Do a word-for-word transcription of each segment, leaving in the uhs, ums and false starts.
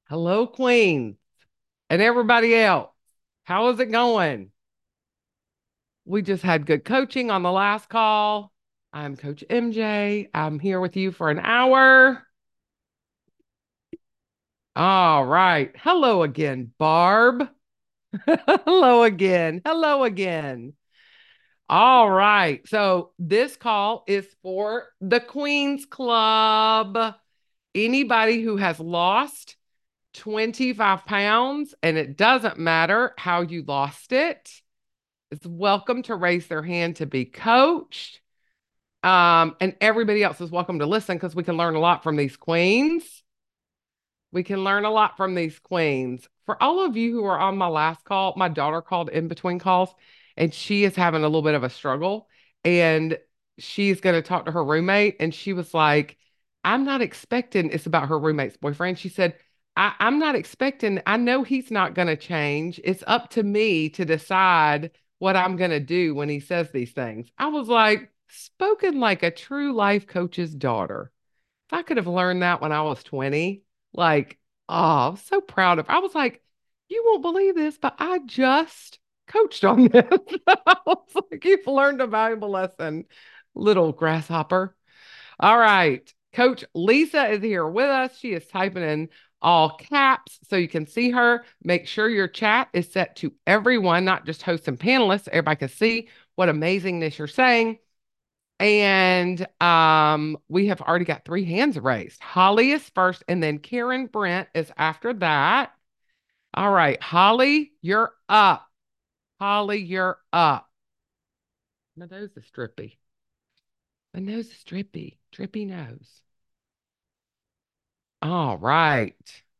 Hello, Queen, and everybody else. How is it going? We just had good coaching on the last call. I'm Coach M J. I'm here with you for an hour. All right. Hello again, Barb. Hello again. Hello again. All right. So this call is for the Queen's Club. Anybody who has lost twenty-five pounds, and it doesn't matter how you lost it, is welcome to raise their hand to be coached. Um, and everybody else is welcome to listen because we can learn a lot from these queens. We can learn a lot from these queens. For all of you who are on my last call, my daughter called in between calls and she is having a little bit of a struggle. And she's going to talk to her roommate. And she was like, I'm not expecting, it's about her roommate's boyfriend. She said, I, I'm not expecting, I know he's not going to change. It's up to me to decide what I'm going to do when he says these things. I was like, spoken like a true life coach's daughter. If I could have learned that when I was twenty, like, oh, I'm so proud of. I was like, you won't believe this, but I just coached on this. I was like, you've learned a valuable lesson, little grasshopper. All right. Coach Lisa is here with us. She is typing in all caps so you can see her. Make sure your chat is set to everyone, not just hosts and panelists. Everybody can see what amazingness you're saying. And um, we have already got three hands raised. Holly is first, and then Karen Brent is after that. All right, Holly, you're up. Holly, you're up. My nose is drippy. My nose is drippy. Drippy nose. All right.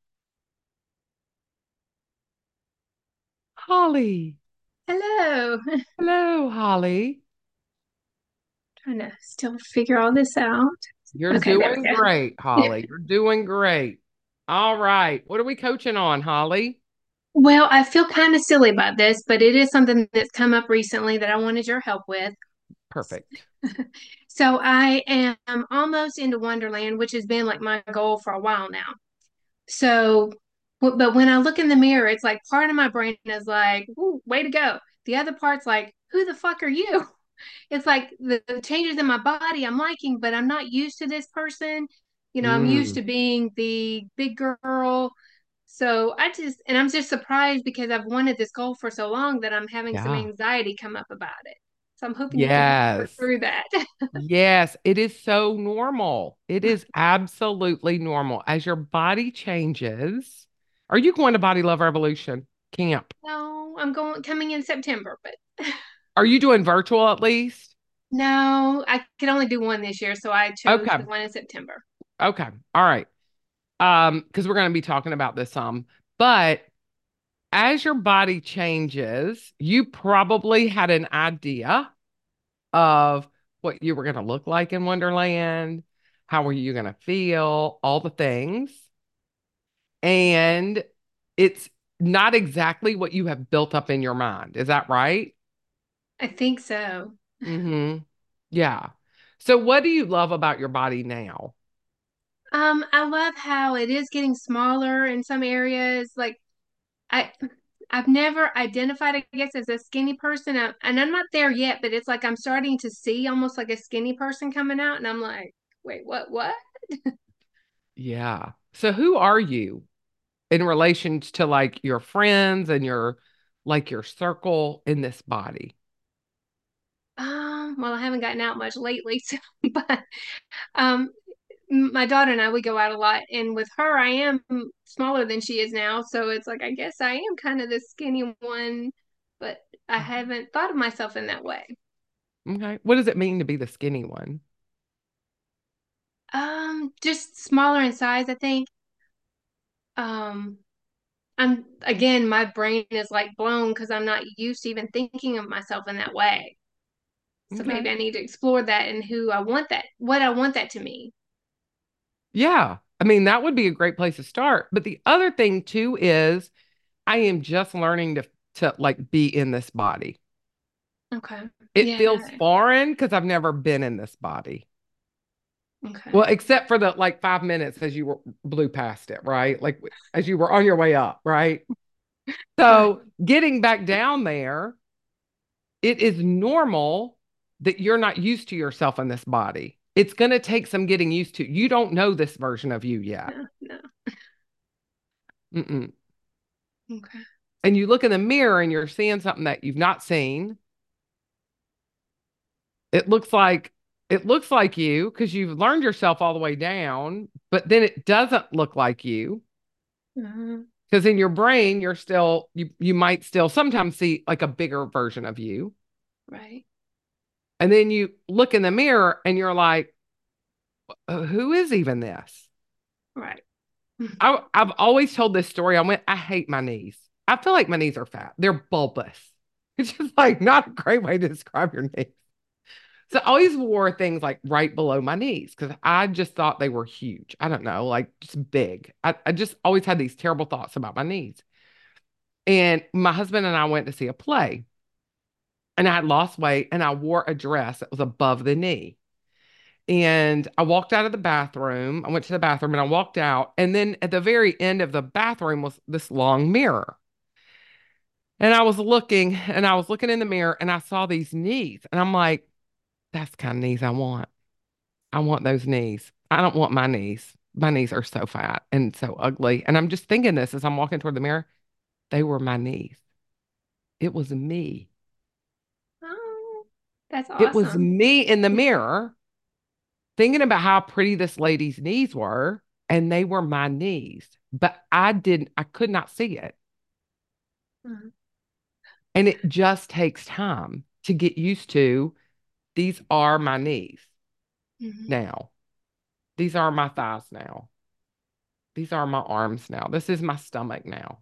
Holly. Hello. Hello, Holly. Trying to still figure all this out. You're Okay, there doing we great, go. Holly. You're doing great. All right. What are we coaching on, Holly? Well, I feel kind of silly about this, but it is something that's come up recently that I wanted your help with. Perfect. So I am almost into Wonderland, which has been like my goal for a while now. So, but but when I look in the mirror, it's like part of my brain is like, "Ooh, way to go." The other part's like, who the fuck are you? It's like the, the changes in my body I'm liking, but I'm not used to this person. You know, I'm used Mm, to being the big girl. So I just, and I'm just surprised because I've wanted this goal for so long that I'm having some yeah. anxiety come up about it. So I'm hoping you can help me work Yes. through that. Yes, it is so normal. It is absolutely normal. As your body changes, are you going to Body Love Revolution camp? No, I'm going coming in September, but Are you doing virtual at least? no, I could only do one this year, so I chose Okay. the one in September. Okay. All right. Um, because we're going to be talking about this some. But as your body changes, you probably had an idea of what you were going to look like in Wonderland, how were you going to feel, all the things. And it's not exactly what you have built up in your mind. Is that right? I think so. Mm-hmm. Yeah. So what do you love about your body now? Um, I love how it is getting smaller in some areas. Like I I've never identified, I guess, as a skinny person, uh, and I'm not there yet, but it's like I'm starting to see almost like a skinny person coming out, and I'm like, wait, what, what? Yeah. So who are you in relation to like your friends and your like your circle in this body? Um, well, I haven't gotten out much lately, so, but um, my daughter and I, we go out a lot, and with her, I am smaller than she is now, so it's like I guess I am kind of the skinny one, but I haven't thought of myself in that way. Okay. What does it mean to be the skinny one? Um, just smaller in size, I think. Um, I'm again, my brain is like blown because I'm not used to even thinking of myself in that way. So Okay. maybe I need to explore that and who I want that, what I want that to mean. Yeah. I mean, that would be a great place to start. But the other thing too is I am just learning to to like be in this body. Okay. It feels Yeah. foreign because I've never been in this body. Okay. Well, except for the like five minutes as you were blew past it, right? Like as you were on your way up, right? Right. So getting back down there, it is normal that you're not used to yourself in this body. It's going to take some getting used to. You don't know this version of you yet. No, no. Mm-mm. Okay. And you look in the mirror and you're seeing something that you've not seen. It looks like it looks like you because you've learned yourself all the way down, but then it doesn't look like you Uh, because in your brain you're still you you might still sometimes see like a bigger version of you. right. And then you look in the mirror and you're like, "Uh, who is even this?" Right. I, I've always told this story. I went, I hate my knees. I feel like my knees are fat. They're bulbous. It's just like not a great way to describe your knees. So I always wore things like right below my knees because I just thought they were huge. I don't know, like just big. I, I just always had these terrible thoughts about my knees. And my husband and I went to see a play, and I had lost weight and I wore a dress that was above the knee. And I walked out of the bathroom. I went to the bathroom and I walked out. And then at the very end of the bathroom was this long mirror. And I was looking and I was looking in the mirror and I saw these knees. And I'm like, that's the kind of knees I want. I want those knees. I don't want my knees. My knees are so fat and so ugly. And I'm just thinking this as I'm walking toward the mirror. They were my knees. It was me. Oh, that's It was awesome. me in the mirror thinking about how pretty this lady's knees were, and they were my knees. But I didn't, I could not see it. Mhm. And it just takes time to get used to these are my knees Mhm. now. These are my thighs now. These are my arms now. This is my stomach now.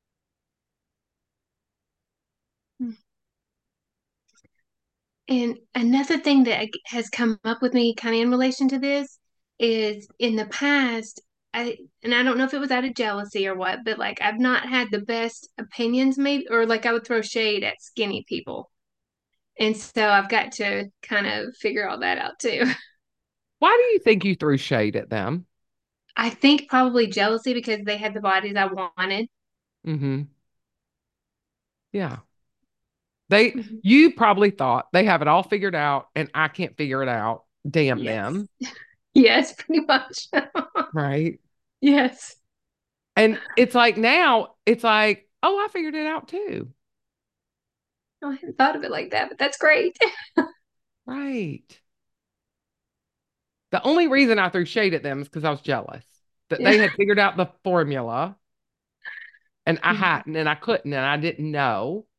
And another thing that has come up with me kind of in relation to this is in the past, I and I don't know if it was out of jealousy or what, but like I've not had the best opinions maybe or like I would throw shade at skinny people. And so I've got to kind of figure all that out too. Why do you think you threw shade at them? I think probably jealousy because they had the bodies I wanted. Mm-hmm. Yeah. They, Mhm. you probably thought they have it all figured out and I can't figure it out. Damn Yes. them. Yes, pretty much. Right. Yes. And it's like now, it's like, oh, I figured it out too. Oh, I hadn't thought of it like that, but that's great. Right. The only reason I threw shade at them is because I was jealous that Yeah. they had figured out the formula and I Mhm. hadn't and I couldn't and I didn't know.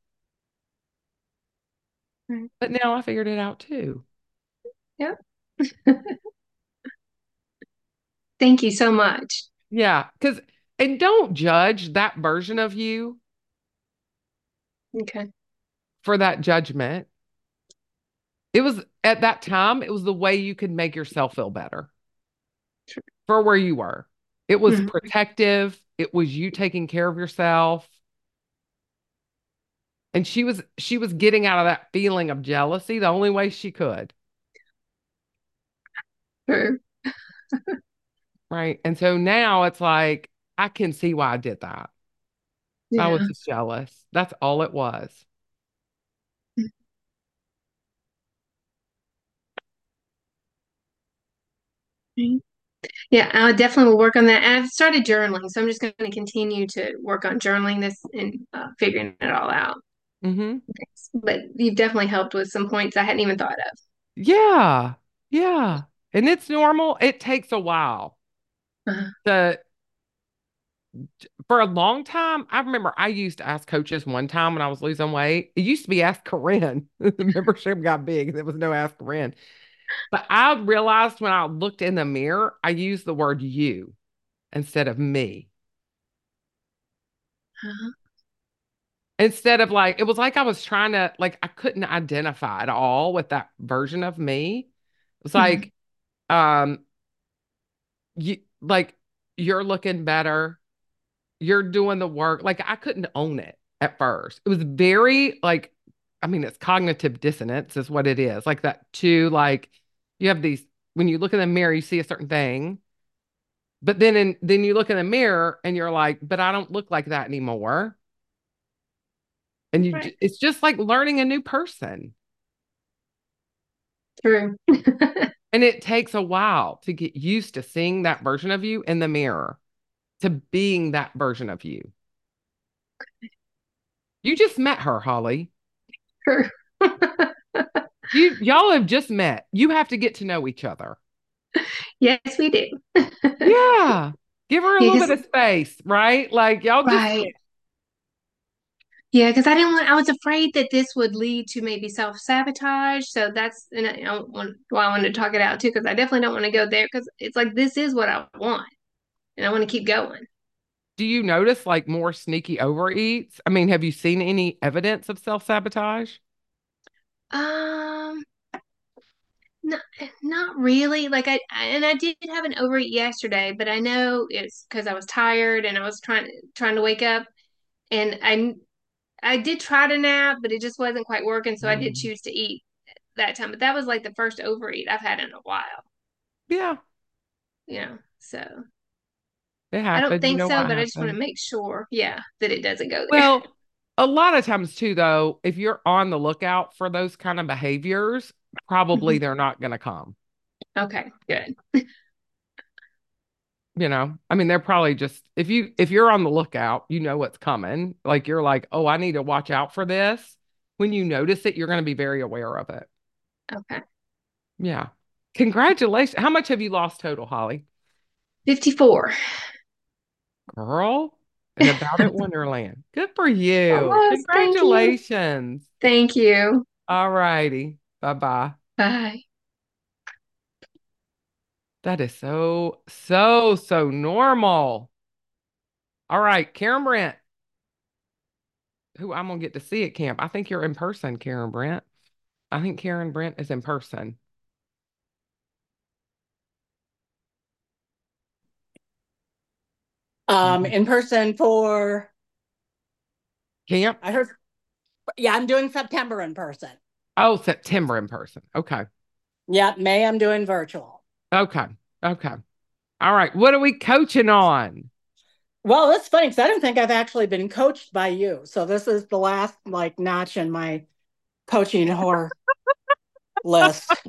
Right. But now I figured it out too. Yep. Thank you so much. Yeah. Because, and don't judge that version of you Okay. for that judgment. It was at that time, it was the way you could make yourself feel better for where you were. It was Mhm. protective, it was you taking care of yourself. And she was she was getting out of that feeling of jealousy the only way she could. Sure. Right. And so now it's like, I can see why I did that. I was Yeah. just jealous. That's all it was. Mhm. Yeah, I definitely will work on that. And I've started journaling, so I'm just going to continue to work on journaling this and uh, figuring it all out. Hmm. But you've definitely helped with some points I hadn't even thought of. Yeah. Yeah. And it's normal. It takes a while. Uh-huh. The For a long time, I remember I used to ask coaches one time when I was losing weight. It used to be Ask Corinne. The membership got big. There was no Ask Corinne. But I realized when I looked in the mirror, I used the word you instead of me. Uh-huh. Instead of like, it was like I was trying to, like, I couldn't identify at all with that version of me. It's Mhm. like, um, you like you're looking better, you're doing the work. Like I couldn't own it at first. It was very like, I mean, it's cognitive dissonance is what it is. Like that too, like you have these when you look in the mirror, you see a certain thing. But then in, then you look in the mirror and you're like, but I don't look like that anymore. And you Right. it's just like learning a new person. True. And it takes a while to get used to seeing that version of you in the mirror, to being that version of you. You just met her, Holly. True. You y'all have just met. You have to get to know each other. Yes, we do. Yeah. Give her a Yeah, little because bit of space, right? Like y'all just right. Yeah, because I didn't want, I was afraid that this would lead to maybe self-sabotage. So that's, and I, I want, why I wanted to talk it out too, because I definitely don't want to go there because it's like, this is what I want and I want to keep going. do you notice like more sneaky overeats? I mean, have you seen any evidence of self-sabotage? Um, not, not really. Like I, I- and I did have an overeat yesterday, but I know it's because I was tired and I was trying, trying to wake up and I, I did try to nap, but it just wasn't quite working. So I did Mm. choose to eat that time. But that was like the first overeat I've had in a while, Yeah, you know. So it I don't happened. You think know so, what but I just want happened? to make sure, yeah, that it doesn't go there. Well, a lot of times too, though, if you're on the lookout for those kind of behaviors, probably Mhm. they're not going to come. Okay, good. You know, I mean, they're probably just if you if you're on the lookout, you know what's coming. Like you're like, oh, I need to watch out for this. When you notice it, you're going to be very aware of it. Okay. Yeah. Congratulations. How much have you lost total, Holly? fifty-four. Girl, and about it Wonderland. Good for you. Almost. Thank you. Congratulations. Thank you. All righty. Bye-bye. Bye. That is so, so, so normal. All right, Karen Brent, who I'm gonna get to see at camp. I think you're in person, Karen Brent. I think Karen Brent is in person. Um, Mhm. in person for, Camp? I heard, yeah, I'm doing September in person. Oh, September in person. Okay. Yeah, May I'm doing virtual. Okay. Okay. All right. What are we coaching on? Well, that's funny because I don't think I've actually been coached by you. So this is the last like notch in my coaching horror list.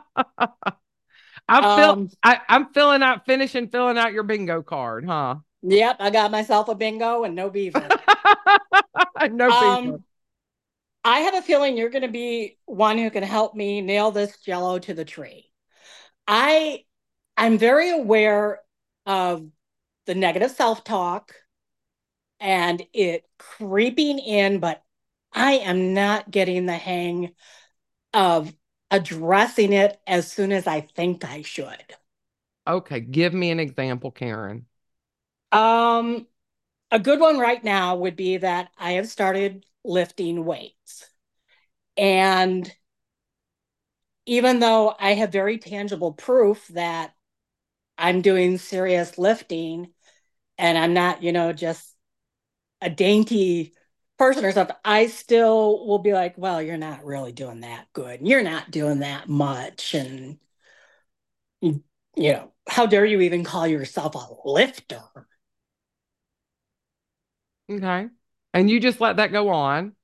I feel Um, I, I'm filling out, finishing filling out your bingo card, huh? yep, I got myself a bingo and no beaver. No bingo. Um, I have a feeling you're going to be one who can help me nail this jello to the tree. I I'm very aware of the negative self-talk and it creeping in, but I am not getting the hang of addressing it as soon as I think I should. Okay, give me an example, Karen. Um, a good one right now would be that I have started lifting weights. And even though I have very tangible proof that I'm doing serious lifting and I'm not, you know, just a dainty person or something, I still will be like, well, you're not really doing that good. You're not doing that much. And, you, you know, how dare you even call yourself a lifter? Okay. And you just let that go on.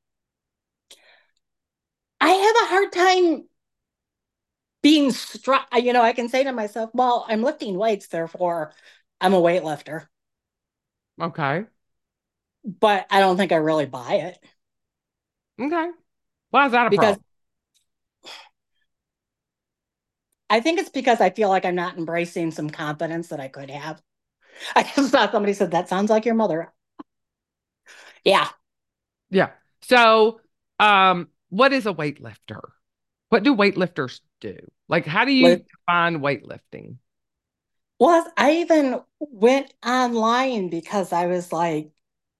I have a hard time being struck. You know, I can say to myself, well, I'm lifting weights, therefore I'm a weightlifter. Okay. But I don't think I really buy it Okay. Why is that a because problem? I think it's because I feel like I'm not embracing some confidence that I could have. I just saw somebody said, that sounds like your mother. Yeah. Yeah. So, um, what is a weightlifter? What do weightlifters do? Like, how do you define weightlifting? Well, I even went online because I was like,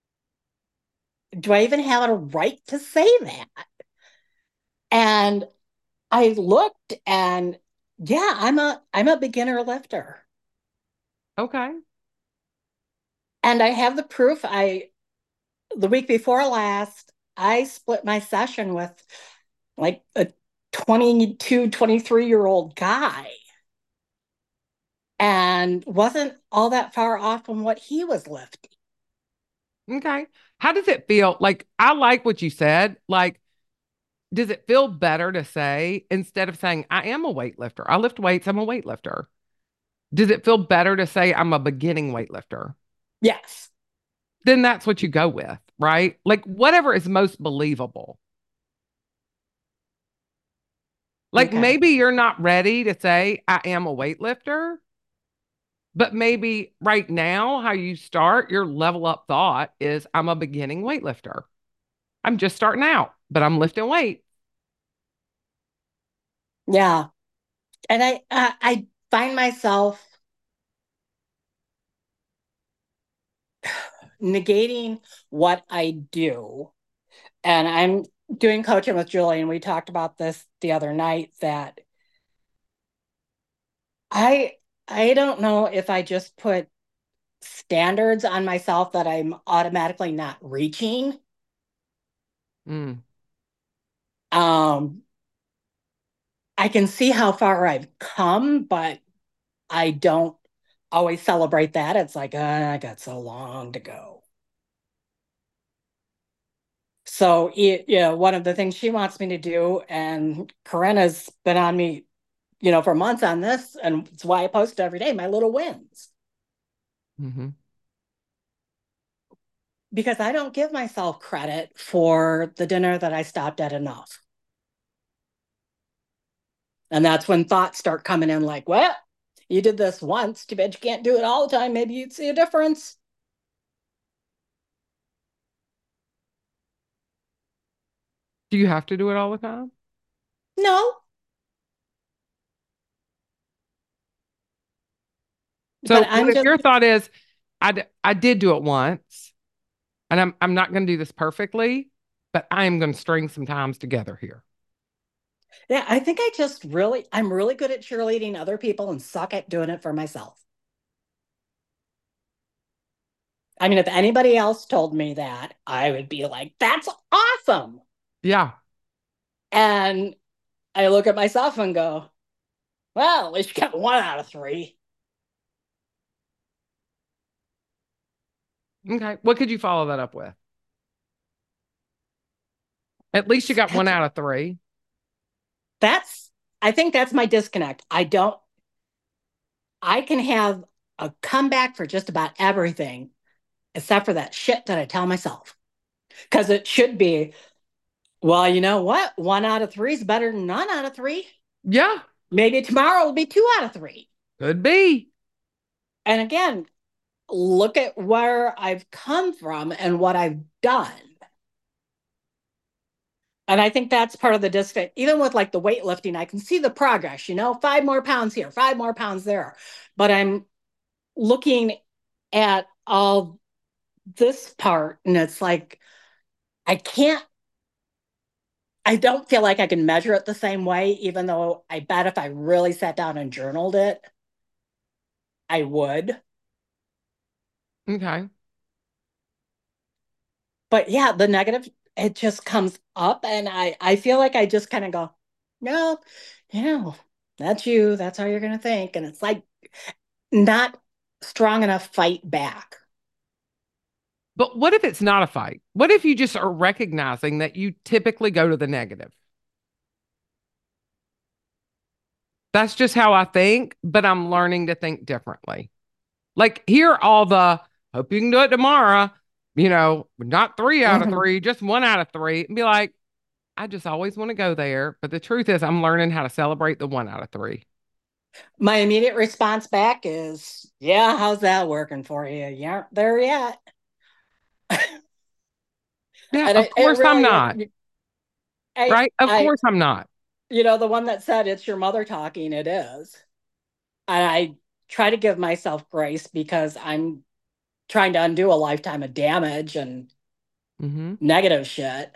do I even have a right to say that? And I looked and yeah, I'm a I'm a beginner lifter. Okay. And I have the proof. I the week before last, I split my session with like a twenty-two, twenty-three year old guy. and wasn't all that far off from what he was lifting. Okay. How does it feel? Like, I like what you said. Like, does it feel better to say, instead of saying, I am a weightlifter, I lift weights, I'm a weightlifter? Does it feel better to say, I'm a beginning weightlifter? Yes. Then that's what you go with, right? Like, whatever is most believable. Like, Okay. maybe you're not ready to say, I am a weightlifter, but maybe right now, how you start your level up thought is, I'm a beginning weightlifter. I'm just starting out, but I'm lifting weight. Yeah. And I uh, I find myself negating what I do. And I'm doing coaching with Julie, and we talked about this the other night, that I I don't know if I just put standards on myself that I'm automatically not reaching. Mm, Um, I can see how far I've come, but I don't always celebrate that. It's like, uh, I got so long to go. So, it, you know, one of the things she wants me to do, and Corinna's been on me, you know, for months on this, and it's why I post every day my little wins. mm-hmm. Because I don't give myself credit for the dinner that I stopped at enough. And that's when thoughts start coming in like, well, you did this once. Too bad you can't do it all the time. Maybe you'd see a difference. Do you have to do it all the time? No, So but what I'm if just, your thought is, I, d- I did do it once, and I'm I'm not going to do this perfectly, but I am going to string some times together here. yeah, I think I just really, I'm really good at cheerleading other people and suck at doing it for myself. I mean, if anybody else told me that, I would be like, that's awesome. Yeah. And I look at myself and go, well, at least you got one out of three. Okay. What could you follow that up with? At least you got one That's, out of three. that's, I think that's my disconnect. I don't, I can have a comeback for just about everything except for that shit that I tell myself. Because it should be, well, you know what? One out of three is better than none out of three. Yeah. Maybe tomorrow will be two out of three. Could be. And again, look at where I've come from and what I've done. And I think that's part of the disconnect. Even with like the weightlifting, I can see the progress, you know, five more pounds here, five more pounds there. But I'm looking at all this part, and it's like, I can't, I don't feel like I can measure it the same way, even though I bet if I really sat down and journaled it, I would. Okay. But yeah, the negative, it just comes up, and I, I feel like I just kind of go, no, you know, that's you. That's how you're going to think. And it's like not strong enough fight back. But what if it's not a fight? What if you just are recognizing that you typically go to the negative? That's just how I think, but I'm learning to think differently. Like, here are all the, hope you can do it tomorrow, you know, not three out of Mhm. three, just one out of three, and be like, I just always want to go there. But the truth is, I'm learning how to celebrate the one out of three. My immediate response back is, yeah, how's that working for you? You aren't there yet. Yeah, And of it, it course I'm really, not. it, I, Right? Of I, course I'm not. you know, the one that said it's your mother talking, it is. And I try to give myself grace because I'm trying to undo a lifetime of damage and Hmm. negative shit.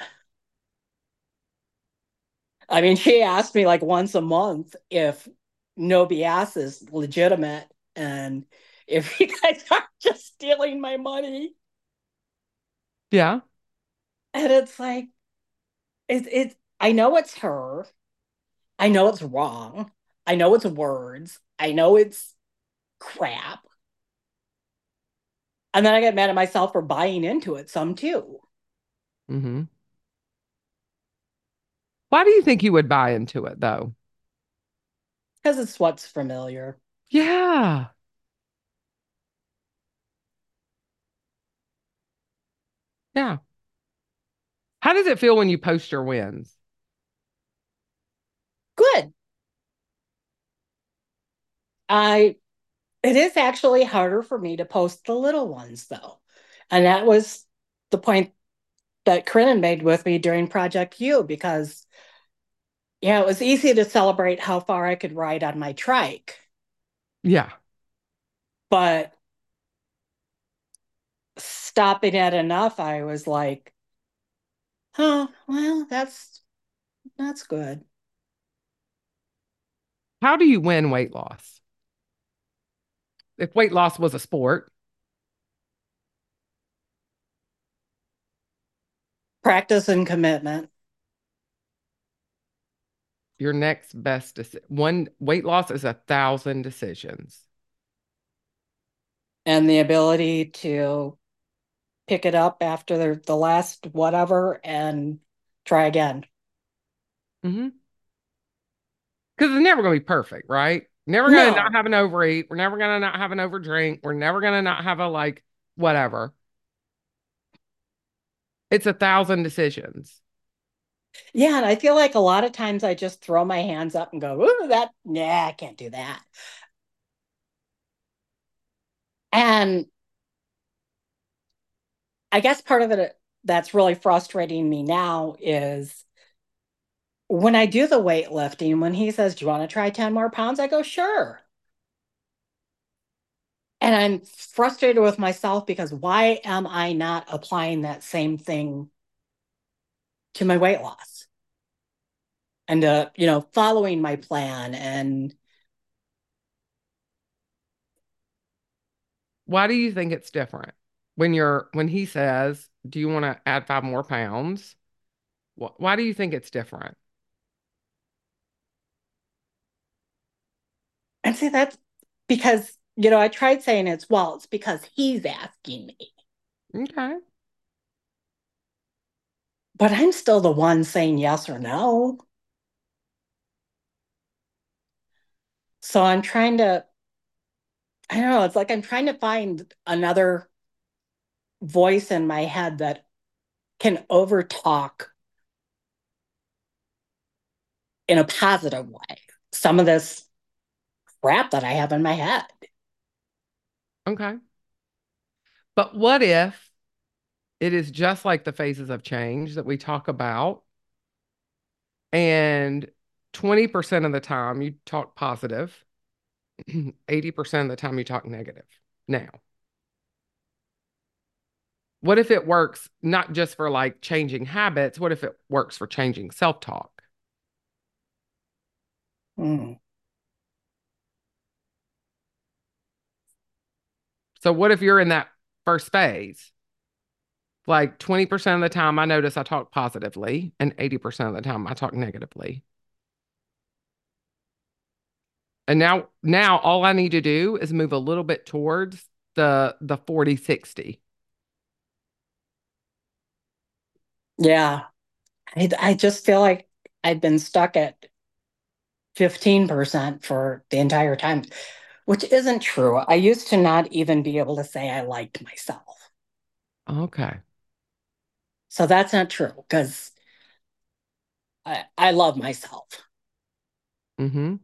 I mean, she asked me like once a month if No B S is legitimate and if you guys are just stealing my money. Yeah. And it's like, it's, it's, I know it's her. I know it's wrong. I know it's words. I know it's crap. And then I get mad at myself for buying into it some too. Mm-hmm. Why do you think you would buy into it though? Because it's what's familiar. Yeah. Yeah. How does it feel when you post your wins? Good. I it is actually harder for me to post the little ones though. And that was the point that Corinne made with me during Project U, because yeah, it was easy to celebrate how far I could ride on my trike. Yeah. But stopping at enough, I was like, oh, well, that's that's good. How do you win weight loss? If weight loss was a sport, Practice and commitment. your next best deci- one weight loss is a thousand decisions. And the ability to pick it up after the, the last whatever and try again. Mm-hmm. Because it's never going to be perfect, right? Never going to not No. have an overeat. We're never going to not have an overdrink. We're never going to not have a like whatever. It's a thousand decisions. Yeah, and I feel like a lot of times I just throw my hands up and go, ooh, that, nah, I can't do that. And I guess part of it that's really frustrating me now is when I do the weightlifting, when he says, do you want to try ten more pounds? I go, sure. And I'm frustrated with myself because why am I not applying that same thing to my weight loss? And, uh, you know, following my plan. And Why do you think it's different? When you're when he says, "Do you want to add five more pounds?" Wh why do you think it's different? and see, that's because, you know, I tried saying it's, well, it's because he's asking me. Okay. But I'm still the one saying yes or no. So I'm trying to, I don't know, it's like I'm trying to find another voice in my head that can overtalk in a positive way some of this crap that I have in my head. Okay. But what if it is just like the phases of change that we talk about, and twenty percent of the time you talk positive, eighty percent of the time you talk negative? Now, what if it works not just for like changing habits? What if it works for changing self-talk? Mm. So what if you're in that first phase? Like twenty percent of the time I notice I talk positively and eighty percent of the time I talk negatively. And now now all I need to do is move a little bit towards the the forty sixty. Yeah. I, I just feel like I've been stuck at fifteen percent for the entire time, which isn't true. I used to not even be able to say I liked myself. Okay. So that's not true because I, I love myself. Mm-hmm.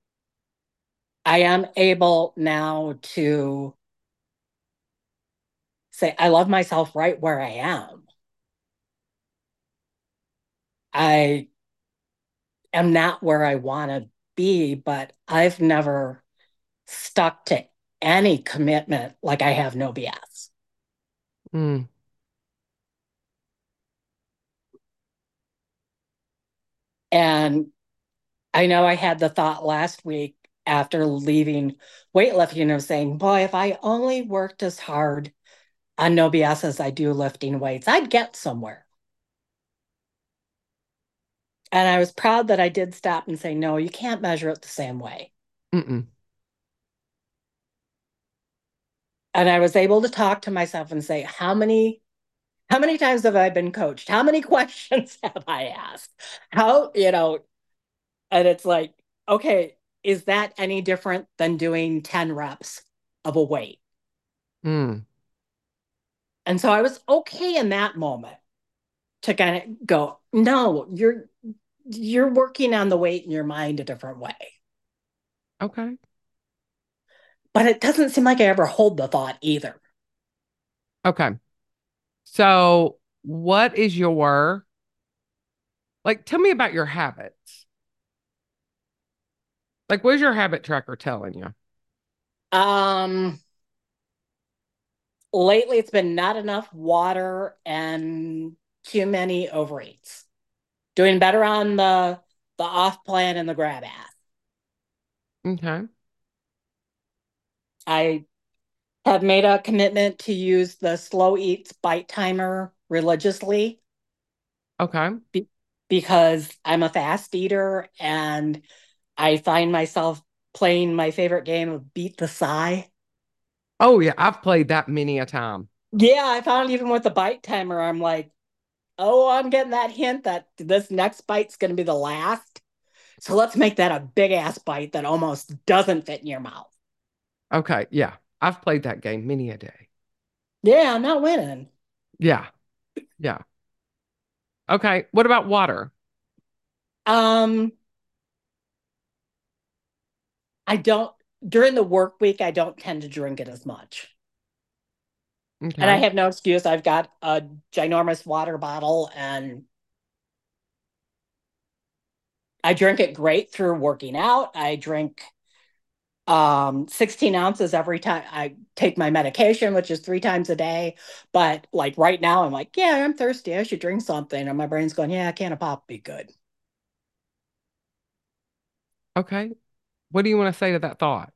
I am able now to say I love myself right where I am. I am not where I want to be, but I've never stuck to any commitment like I have no B S. Mm. And I know I had the thought last week after leaving weightlifting of saying, boy, if I only worked as hard on no B S as I do lifting weights, I'd get somewhere. And I was proud that I did stop and say, no, you can't measure it the same way. Mm-mm. And I was able to talk to myself and say, how many how many times have I been coached? How many questions have I asked? How, you know, and it's like, okay, is that any different than doing ten reps of a weight? Mm. And so I was okay in that moment to kind of go, no, you're you're working on the weight in your mind a different way. Okay. But it doesn't seem like I ever hold the thought either. Okay. So, what is your, like, tell me about your habits. Like, what is your habit tracker telling you? Um, lately it's been not enough water and too many overeats. Doing better on the the off plan and the grab ass. Okay. I have made a commitment to use the slow eats bite timer religiously Okay. be- because I'm a fast eater and I find myself playing my favorite game of beat the sigh. Oh, yeah. I've played that many a time. Yeah, I found even with the bite timer, I'm like, oh, I'm getting that hint that this next bite's going to be the last. So let's make that a big ass bite that almost doesn't fit in your mouth. Okay. Yeah. I've played that game many a day. Yeah, I'm not winning. Yeah. Yeah. Okay. What about water? Um, I don't, during the work week, I don't tend to drink it as much. And I Okay. have no excuse. I've got a ginormous water bottle and I drink it great through working out. I drink um sixteen ounces every time I take my medication, which is three times a day. But like right now, I'm like, yeah, I'm thirsty. I should drink something. And my brain's going, yeah, a can of pop would be good. Okay. What do you want to say to that thought?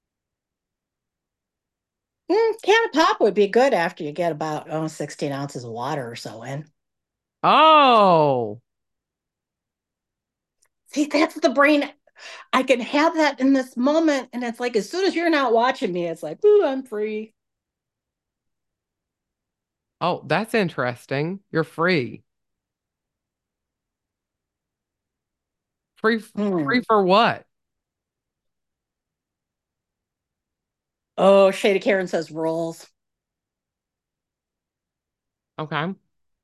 Mm, can of pop would be good after you get about oh, sixteen ounces of water or so in. Oh, See, that's the brain. I can have that in this moment. And it's like, as soon as you're not watching me, it's like, ooh, I'm free. oh, that's interesting. You're free. Free, Hmm. free for what? Oh, Shady Karen says rules. Okay.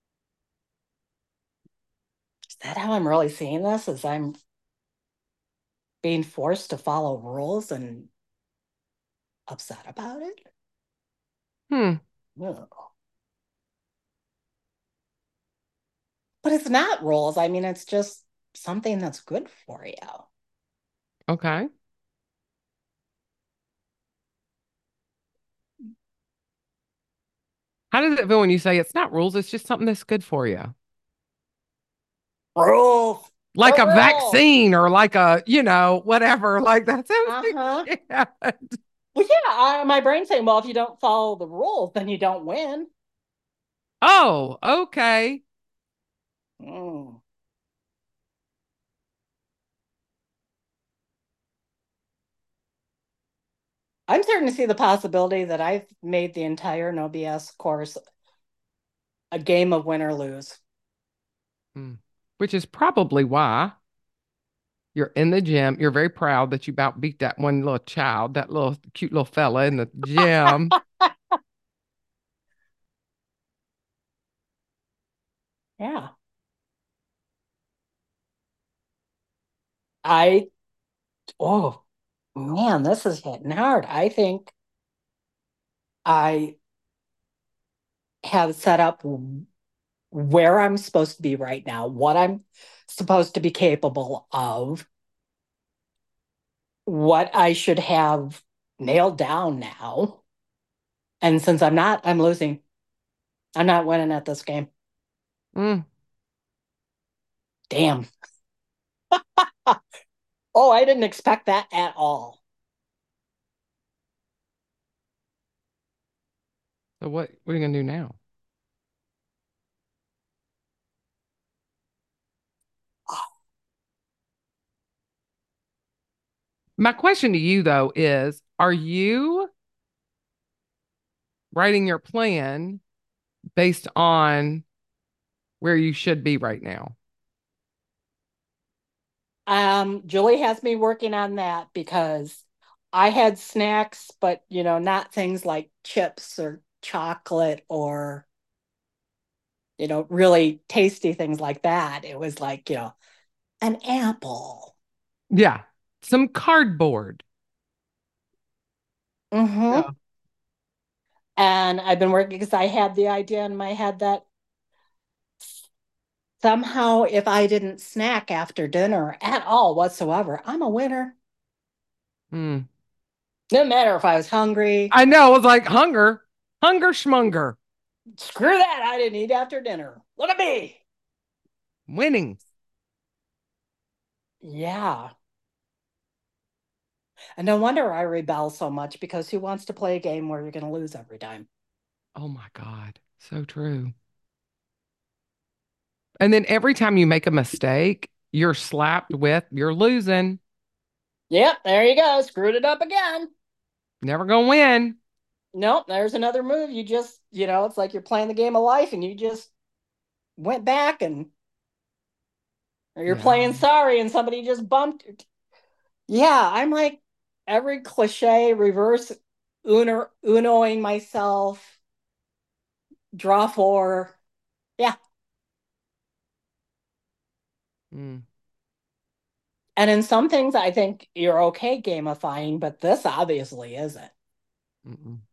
Is that how I'm really seeing this? Is I'm being forced to follow rules and upset about it? Hmm. No. But it's not rules. I mean, it's just something that's good for you. Okay. How does it feel when you say it's not rules, it's just something that's good for you? Rules. Like The a rules. vaccine or like a, you know, whatever. Like that sounds Uh-huh. like yeah. Well, yeah, I, my brain's saying, well, if you don't follow the rules, then you don't win. Oh, okay. Mm. I'm starting to see the possibility that I've made the entire No B S course a game of win or lose. Hmm. Which is probably why you're in the gym. You're very proud that you about beat that one little child, that little cute little fella in the gym. Yeah. I, oh man, this is hitting hard. I think I have set up where I'm supposed to be right now, what I'm supposed to be capable of, what I should have nailed down now. And since I'm not, I'm losing. I'm not winning at this game. Mm. Damn. Oh, I didn't expect that at all. So what what are you gonna do now? My question to you though is, are you writing your plan based on where you should be right now? Um, Julie has me working on that because I had snacks, but you know, not things like chips or chocolate or you know, really tasty things like that. It was like, you know, an apple. Yeah. Some cardboard. Mm-hmm. Yeah. And I've been working because I had the idea in my head that somehow if I didn't snack after dinner at all whatsoever, I'm a winner. Mm. No matter if I was hungry. I know. It was like hunger, hunger schmunger, Screw that. I didn't eat after dinner. Look at me. winning. Yeah. And no wonder I rebel so much because who wants to play a game where you're going to lose every time? Oh my God. So true. And then every time you make a mistake, you're slapped with you're losing. Yep, there you go. Screwed it up again. Never gonna win. Nope, there's another move. You just, you know, it's like you're playing the game of life and you just went back and or you're Yeah. playing sorry and somebody just bumped. Yeah, I'm like every cliche reverse uno unoing myself, draw four. Yeah. Mm. And in some things I think you're okay gamifying, but this obviously isn't. Mm-mm.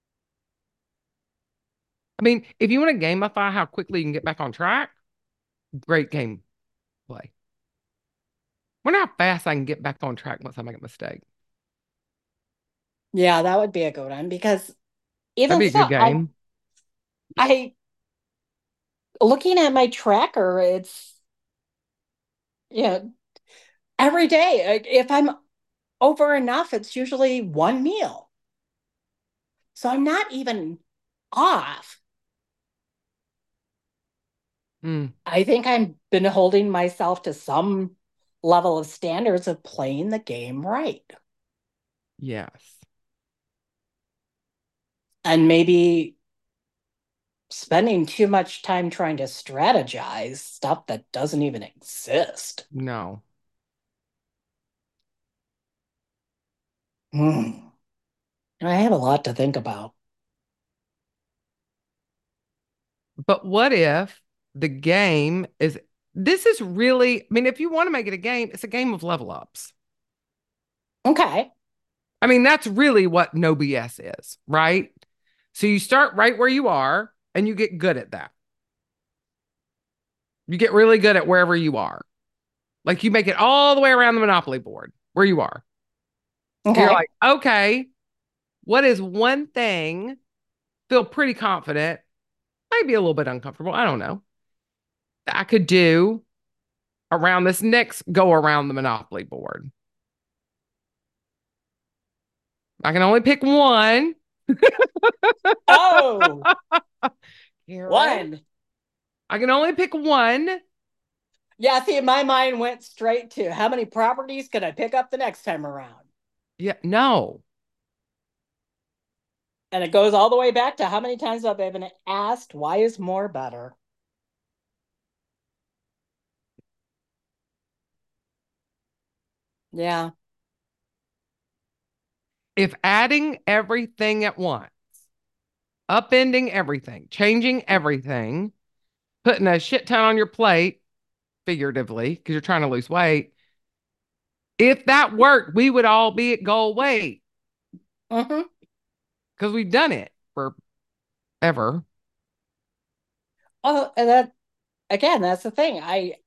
I mean, if you want to gamify how quickly you can get back on track, great game play. Wonder how fast I can get back on track once I make a mistake. Yeah, that would be a good one because That'd even be a so, good I game. I looking at my tracker, it's you know, every day. Like, if I'm over enough, it's usually one meal. So I'm not even off. Mm. I think I've been holding myself to some level of standards of playing the game right. Yes. And maybe spending too much time trying to strategize stuff that doesn't even exist. No. Hmm. I have a lot to think about. But what if the game is this is really, I mean, if you want to make it a game, it's a game of level ups. Okay. I mean, that's really what no B S is, right? So you start right where you are and you get good at that. You get really good at wherever you are. Like you make it all the way around the Monopoly board where you are. And you're Okay. like, okay, what is one thing? Feel pretty confident, maybe a little bit uncomfortable. I don't know. I could do around this next go around the Monopoly board. I can only pick one. Oh, Karen, one. I can only pick one. Yeah, see, my mind went straight to how many properties can I pick up the next time around? Yeah, no. And it goes all the way back to how many times have I been asked, why is more better? Yeah. If adding everything at once, upending everything, changing everything, putting a shit ton on your plate, figuratively, because you're trying to lose weight, if that worked, we would all be at goal weight Mm-hmm. because we've done it forever. Oh, and that again, that's the thing. I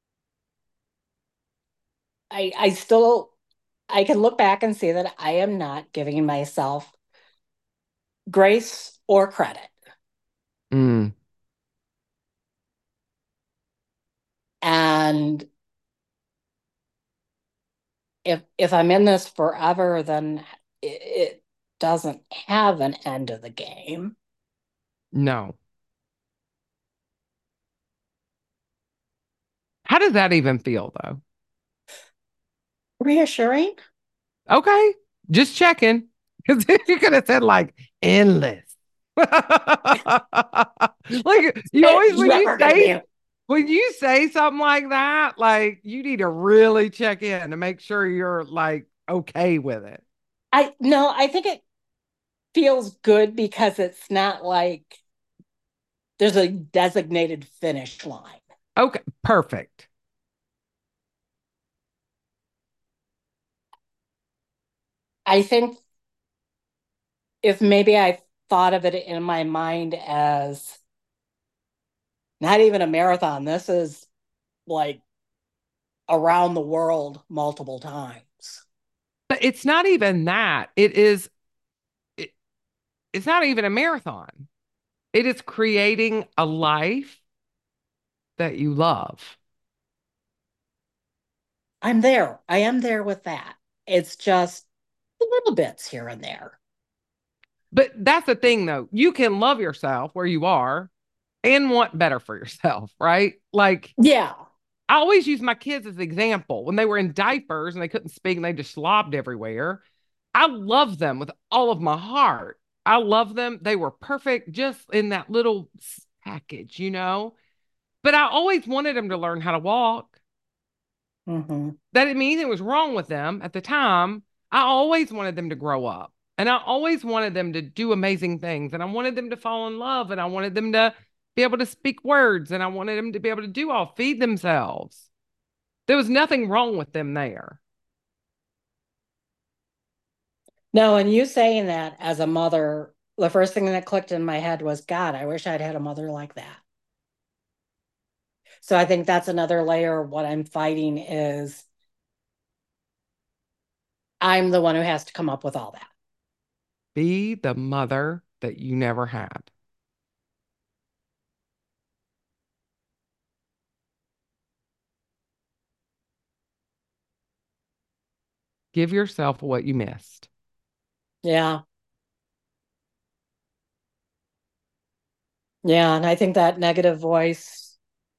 I I still I can look back and see that I am not giving myself grace or credit. Mm, And if if I'm in this forever, then it, it doesn't have an end of the game. no. How does that even feel, though? Reassuring? Okay, just checking. Because you could have said like endless. Like you always It's when you never gonna say be. when you say something like that, like you need to really check in to make sure you're like okay with it. I no, I think it feels good because it's not like there's a designated finish line. Okay, perfect. I think if maybe I thought of it in my mind as not even a marathon, this is like around the world multiple times. But it's not even that. It is it, it's not even a marathon. It is creating a life that you love. I'm there. I am there with that. It's just little bits here and there. But that's the thing though. You can love yourself where you are and want better for yourself, right? Like Yeah. I always use my kids as an example when they were in diapers and they couldn't speak and they just slobbed everywhere. I love them with all of my heart. I love them. They were perfect just in that little package, you know? But I always wanted them to learn how to walk. Mm-hmm. That didn't mean anything was wrong with them at the time. I always wanted them to grow up and I always wanted them to do amazing things. And I wanted them to fall in love and I wanted them to be able to speak words and I wanted them to be able to do all, feed themselves. There was nothing wrong with them there. No, and you saying that as a mother, the first thing that clicked in my head was, God, I wish I'd had a mother like that. So I think that's another layer of what I'm fighting is I'm the one who has to come up with all that. Be the mother that you never had. Give yourself what you missed. Yeah. Yeah. And I think that negative voice,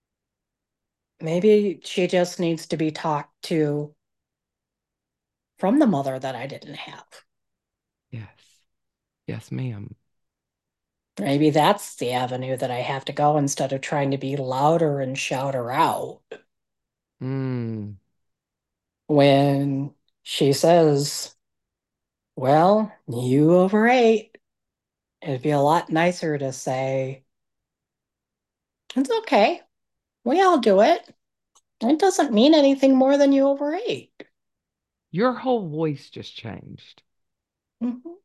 maybe she just needs to be talked to from the mother that I didn't have. Yes. Yes, ma'am. Maybe that's the avenue that I have to go instead of trying to be louder and shout her out. Mm, When she says, well, you overate, it'd be a lot nicer to say, it's okay. We all do it. It doesn't mean anything more than you overate. your whole voice just changed. Mhm.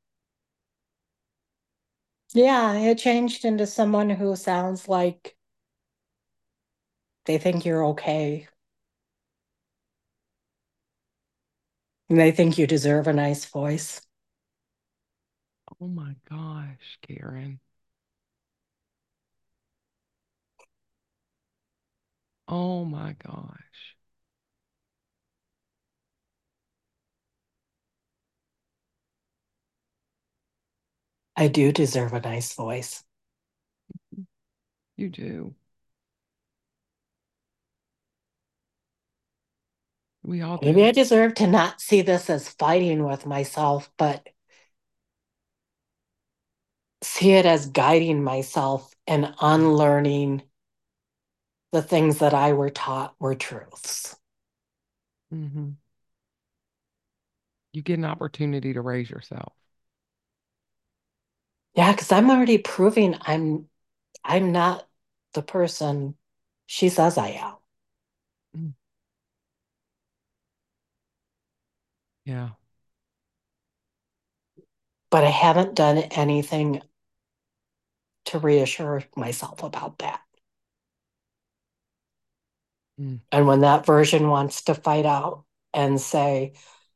Yeah, it changed into someone who sounds like they think you're okay. And they think you deserve a nice voice. Oh my gosh, Karen. Oh my gosh. I do deserve a nice voice. You do. We all Maybe do. I deserve to not see this as fighting with myself, but see it as guiding myself and unlearning the things that I were taught were truths. Mm-hmm. You get an opportunity to raise yourself. Yeah, because I'm already proving I'm I'm not the person she says I am. Mm, yeah. But I haven't done anything to reassure myself about that. Mm, And when that version wants to fight out and say,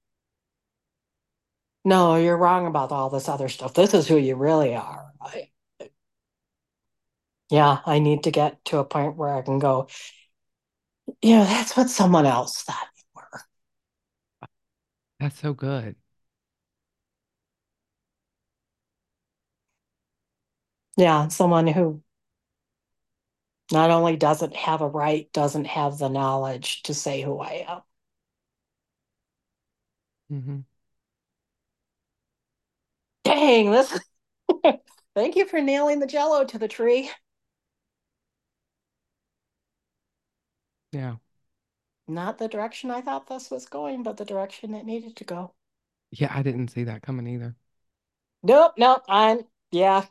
no, you're wrong about all this other stuff. This is who you really are. I, yeah, I need to get to a point where I can go, you know, that's what someone else thought you were. that's so good. Yeah, someone who not only doesn't have a right, doesn't have the knowledge to say who I am. Mm-hmm. Dang, this Thank you for nailing the Jello to the tree. Yeah. Not the direction I thought this was going, but the direction it needed to go. Yeah, I didn't see that coming either. Nope, nope. I'm, yeah,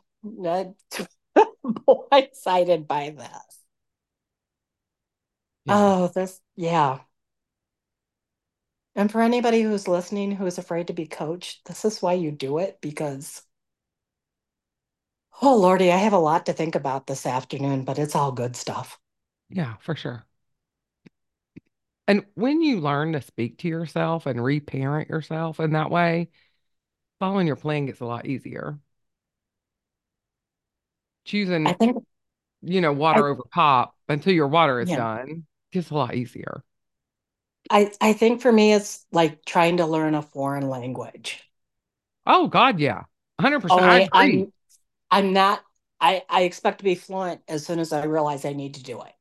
blindsided by this. Yeah. Oh, this, yeah. And for anybody who's listening who's afraid to be coached, this is why you do it because, oh, Lordy, I have a lot to think about this afternoon, but it's all good stuff. Yeah, for sure. And when you learn to speak to yourself and reparent yourself in that way, following your plan gets a lot easier. I Choosing, think, you know, I, water over pop until your water is yeah, done gets a lot easier. I, I think for me, it's like trying to learn a foreign language. Oh God, yeah. one hundred percent. I Only agree. I'm, I'm not, I, I expect to be fluent as soon as I realize I need to do it.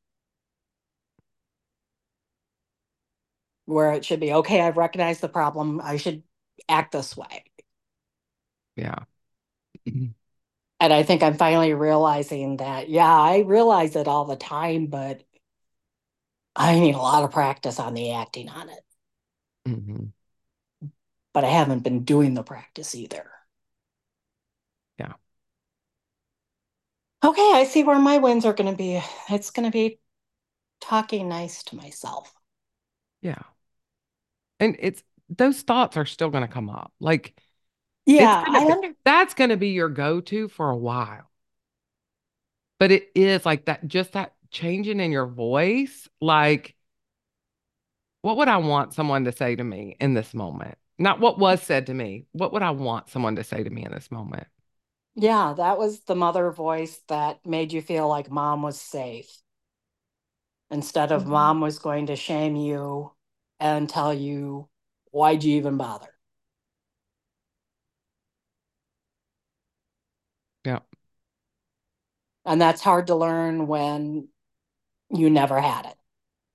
Where it should be, okay, I've recognized the problem. I should act this way. Yeah. And I think I'm finally realizing that, yeah, I realize it all the time, but I need a lot of practice on the acting on it. hmm But I haven't been doing the practice either. Yeah. Okay, I see where my wins are going to be. It's going to be talking nice to myself. Yeah. And it's those thoughts are still going to come up. Like it's Yeah, going to I be, under that's going to be your go-to for a while. But it is like that, just that changing in your voice. Like, what would I want someone to say to me in this moment? Not what was said to me. What would I want someone to say to me in this moment? yeah, that was the mother voice that made you feel like mom was safe instead of Mhm. mom was going to shame you and tell you, why'd you even bother? Yeah. And that's hard to learn when you never had it.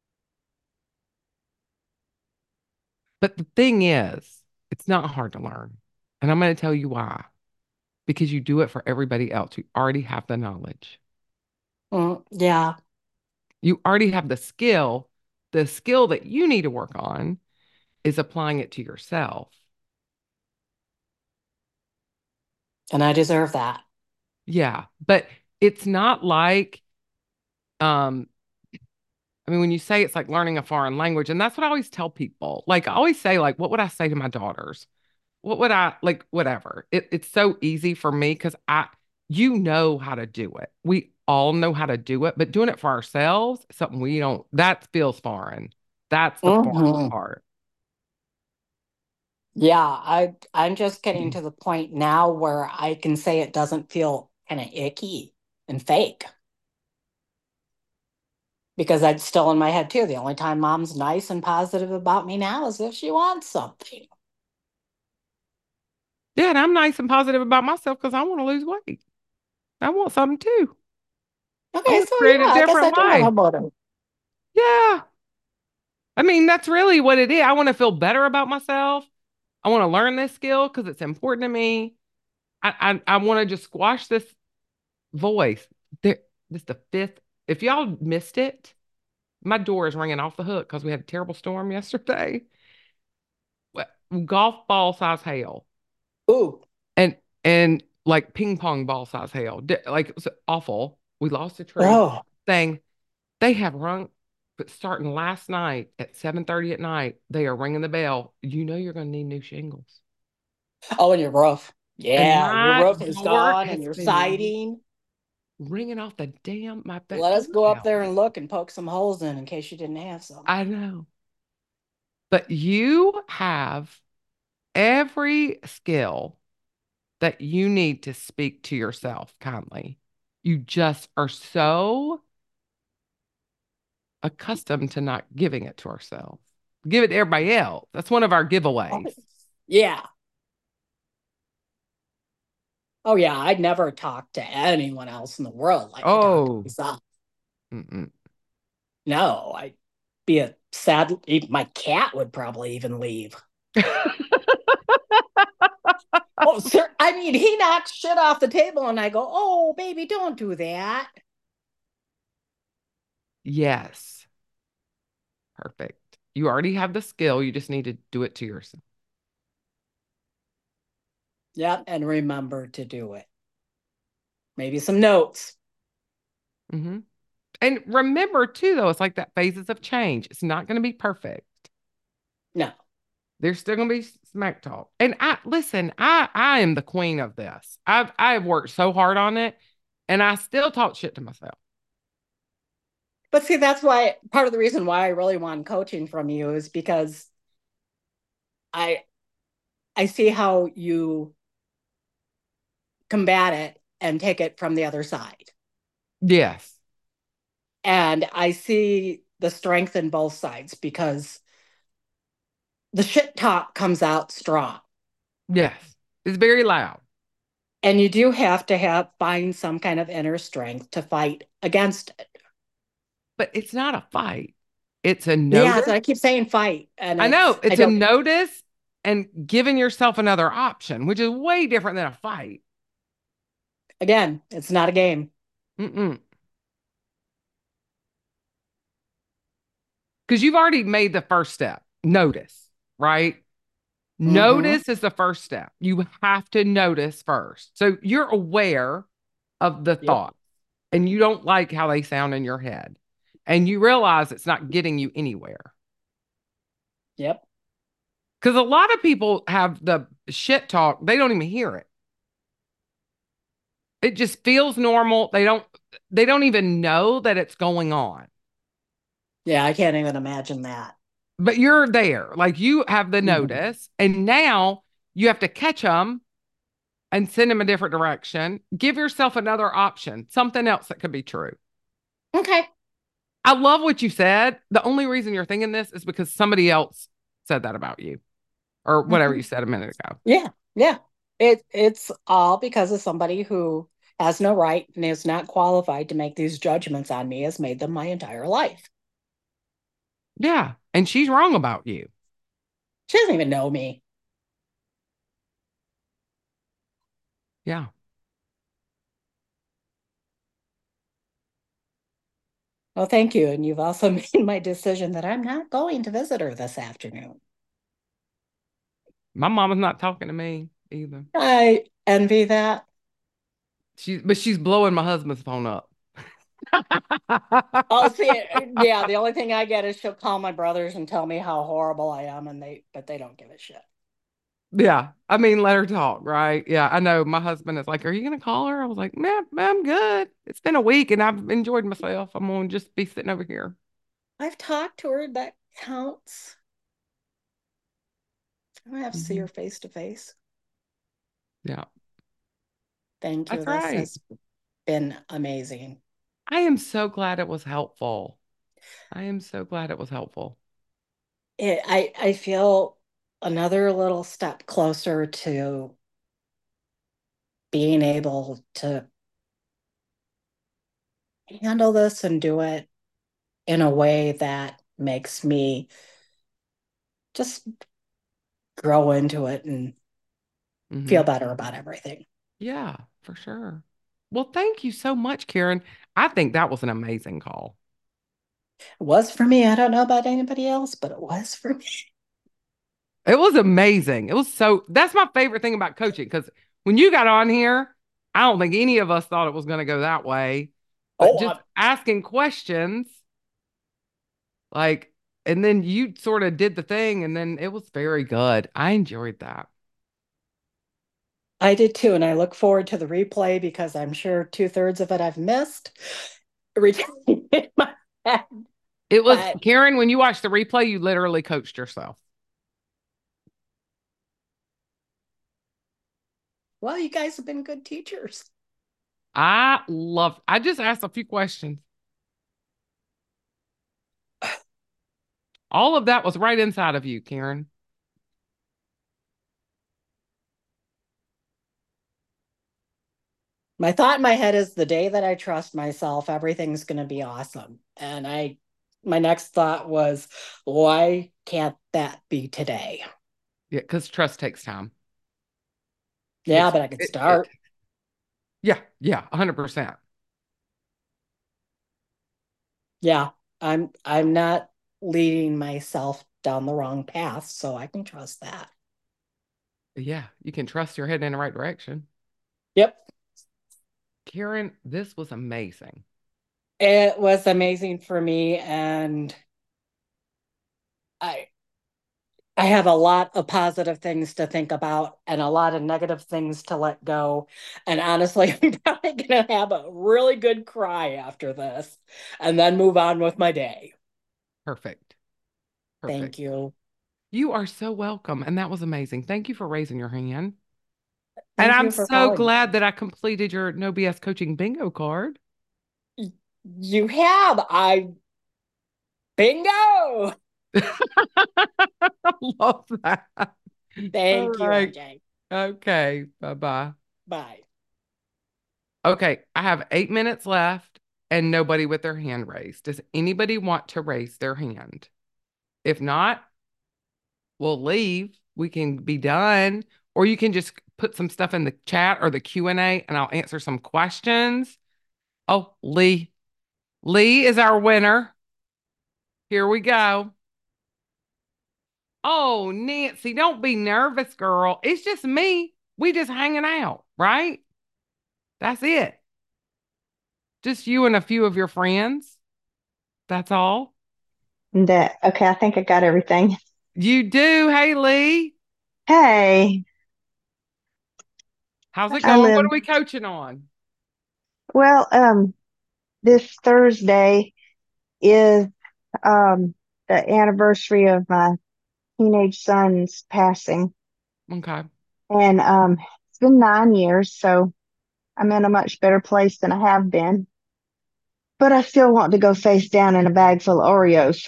But the thing is, it's not hard to learn. And I'm going to tell you why. Because you do it for everybody else. You already have the knowledge. Mm, yeah. You already have the skill. The skill that you need to work on is applying it to yourself. And I deserve that. Yeah. But it's not like, um, I mean, when you say it's like learning a foreign language, and that's what I always tell people. Like, I always say, like, what would I say to my daughters? What would I like, whatever. It, it's so easy for me because I, you know how to do it. We all know how to do it, but doing it for ourselves, something we don't, that feels foreign. That's the foreign Hmm. part. Yeah, I I'm just getting to the point now where I can say it doesn't feel kind of icky and fake because that's still in my head too. The only time mom's nice and positive about me now is if she wants something. Yeah, and I'm nice and positive about myself because I want to lose weight. I want something too. I Okay, want to so create a yeah, I guess I different do have life. a motive. Yeah. I mean, that's really what it is. I want to feel better about myself. I want to learn this skill because it's important to me. I I, I want to just squash this voice. There, this is the fifth. If y'all missed it, my door is ringing off the hook because we had a terrible storm yesterday. Golf ball size hail Ooh, and and like ping pong ball size hail. Like it was awful. We lost a tree. oh, Thing they have rung, but starting last night at seven thirty at night, they are ringing the bell. You know you're going to need new shingles. oh, and your roof. And Yeah, your my roof is door gone and has your been siding. ringing off the damn my back Let door us go up there now. and look and poke some holes in in case you didn't have some. I know. But you have every skill that you need to speak to yourself kindly. You just are so accustomed to not giving it to ourselves. Give it to everybody else. That's one of our Oh, giveaways. yeah. Oh yeah, I'd never talk to anyone else in the world like I talk to Oh, myself. mm-mm. No, I'd be a sad. My cat would probably even leave. Oh, sir. I mean, he knocks shit off the table and I go, oh, baby, don't do that. Yes. Perfect. You already have the skill. You just need to do it to yourself. Yep. And remember to do it. Maybe some notes. Mm-hmm. And remember too, though, it's like that phases of change. It's not going to be perfect. No. There's still going to be smack talk. And I listen, I I am the queen of this. I've I've worked so hard on it and I still talk shit to myself. But see, that's why part of the reason why I really want coaching from you is because I I see how you combat it and take it from the other side. Yes. And I see the strength in both sides because the shit talk comes out strong. Yes. It's very loud. And you do have to have find some kind of inner strength to fight against it. But it's not a fight. It's a Yeah, notice. so I keep saying fight. And I know. I It's a don't, notice and giving yourself another option, which is way different than a fight. again, it's not a game. Mm-mm. Because you've already made the first step. Notice, right? Mm-hmm. Notice is the first step. You have to notice first. So you're aware of the Yep. thoughts and you don't like how they sound in your head. And you realize it's not getting you anywhere. Yep. Because a lot of people have the shit talk, they don't even hear it. It just feels normal. They don't they don't even know that it's going on. Yeah, I can't even imagine that. But you're there. Like you have the Mhm. notice and now you have to catch them and send them a different direction. Give yourself another option, something else that could be true. Okay. I love what you said. The only reason you're thinking this is because somebody else said that about you or whatever Mhm. you said a minute ago. Yeah. Yeah. It it's all because of somebody who has no right and is not qualified to make these judgments on me, has made them my entire life. Yeah. And she's wrong about you. She doesn't even know me. Yeah. Well, thank you. And you've also made my decision that I'm not going to visit her this afternoon. My mama's not talking to me either. I envy that. She, but she's blowing my husband's phone up. Oh, see, yeah, the only thing I get is she'll call my brothers and tell me how horrible I am, and they, but they don't give a shit. Yeah. I mean, let her talk, right? Yeah. I know my husband is like, are you going to call her? I was like, man, I'm good. It's been a week and I've enjoyed myself. I'm going to just be sitting over here. I've talked to her. That counts. I don't have to see Mhm. her face to face. Yeah. Thank you. That's This right. has been amazing. I am so glad it was helpful. I am so glad it was helpful. It, I, I feel another little step closer to being able to handle this and do it in a way that makes me just grow into it and Mhm. feel better about everything. Yeah, for sure. Well, thank you so much, Karen. I think that was an amazing call. It was for me. I don't know about anybody else, but it was for me. It was amazing. It was so, that's my favorite thing about coaching because when you got on here, I don't think any of us thought it was going to go that way. But Oh, just uh, asking questions, like, and then you sort of did the thing, and then it was very good. I enjoyed that. I did too. And I look forward to the replay because I'm sure two thirds of it I've missed. Retaining in my head. It was, But Karen, when you watched the replay, you literally coached yourself. well, you guys have been good teachers. I love, I just asked a few questions. All of that was right inside of you, Karen. My thought in my head is the day that I trust myself, everything's going to be awesome. And I, my next thought was, why can't that be today? Yeah, because trust takes time. Yeah, It's but I could it, it start. yeah, yeah, one hundred percent. Yeah, I'm I'm not leading myself down the wrong path, so I can trust that. Yeah, you can trust you're heading in the right direction. Yep. Karen, this was amazing. It was amazing for me, and I I have a lot of positive things to think about and a lot of negative things to let go. And honestly, I'm probably gonna have a really good cry after this and then move on with my day. Perfect. Thank Perfect. you. You are so welcome. And that was amazing. Thank you for raising your hand. And Thank I'm you for so calling. glad that I completed your No B S coaching bingo card. You have. I bingo. I love that. All Thank you, right. M J. Okay. Bye bye. Bye. Okay. I have eight minutes left and nobody with their hand raised. Does anybody want to raise their hand? If not, we'll leave. We can be done. Or you can just put some stuff in the chat or the Q and A and I'll answer some questions. Oh, Lee. Lee is our winner. Here we go. Oh, Nancy, don't be nervous, girl. It's just me. We just hanging out, right? That's it. Just you and a few of your friends. That's all. That okay, I think I got everything. You do. Hey, Lee. Hey, How's it I going? What live are we coaching on? well. Um, this Thursday is um the anniversary of my teenage son's passing, Okay. and um, it's been nine years, so I'm in a much better place than I have been. But I still want to go face down in a bag full of Oreos,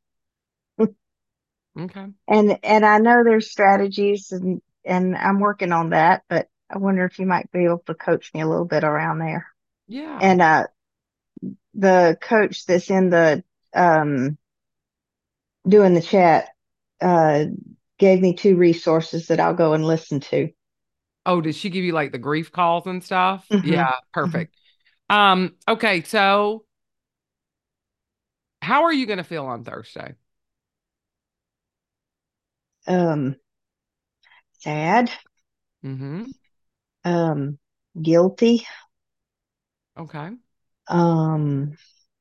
Okay. and and I know there's strategies, and and I'm working on that. But I wonder if you might be able to coach me a little bit around there. Yeah. And uh, the coach that's in the um doing the chat uh gave me two resources that I'll go and listen to. Oh, did she give you like the grief calls and stuff? Hmm. Yeah, perfect. Um, okay, so how are you going to feel on Thursday? Um, sad, Mm-hmm. um, guilty, Okay. um,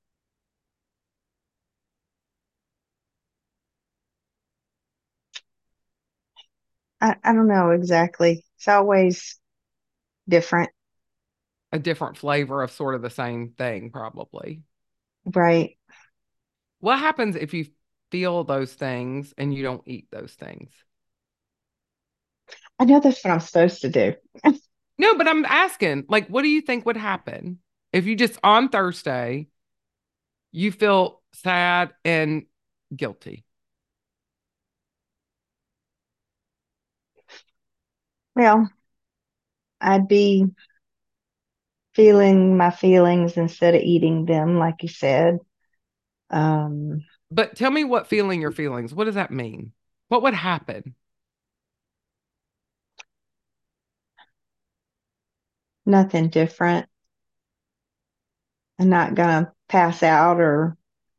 I, I don't know exactly. It's always different, A different flavor of sort of the same thing, probably. right? What happens if you feel those things and you don't eat those things? I know that's what I'm supposed to do. No, but I'm asking, like, what do you think would happen if you just on Thursday you feel sad and guilty? Well, I'd be feeling my feelings instead of eating them, like you said. Um, But tell me what feeling your feelings. What does that mean? What would happen? Nothing different. I'm not gonna pass out or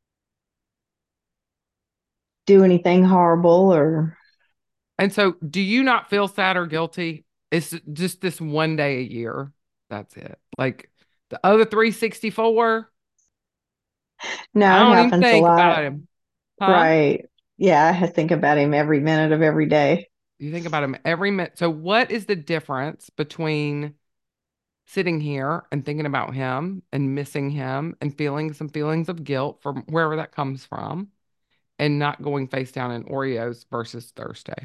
do anything horrible or And so, do you not feel sad or guilty? It's just this one day a year. That's it. Like the other three hundred sixty-four, no, I it don't even happens a think lot. about him. Huh? Right. Yeah, I think about him every minute of every day. You think about him every minute. So, what is the difference between sitting here and thinking about him and missing him and feeling some feelings of guilt from wherever that comes from and not going face down in Oreos versus Thursday?